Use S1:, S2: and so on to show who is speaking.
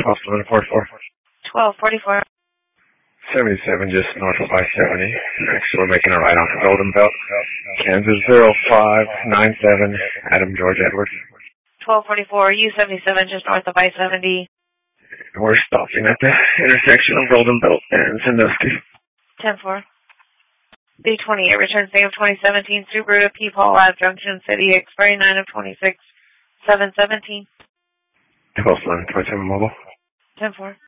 S1: 1244.
S2: 1244.
S1: 77 just north of I-70. Next, we're making a right on Golden Belt. Kansas 0597, Adam George Edwards.
S2: 1244, U77 just north of I-70.
S1: We're stopping at the intersection of Golden Belt and Sandusky.
S2: 10-4. B28 returns day of 2017 Subaru to Peepaw Ave, Junction City, expiry 9 of 26, 717.
S1: 12-27 mobile.
S2: 10-4.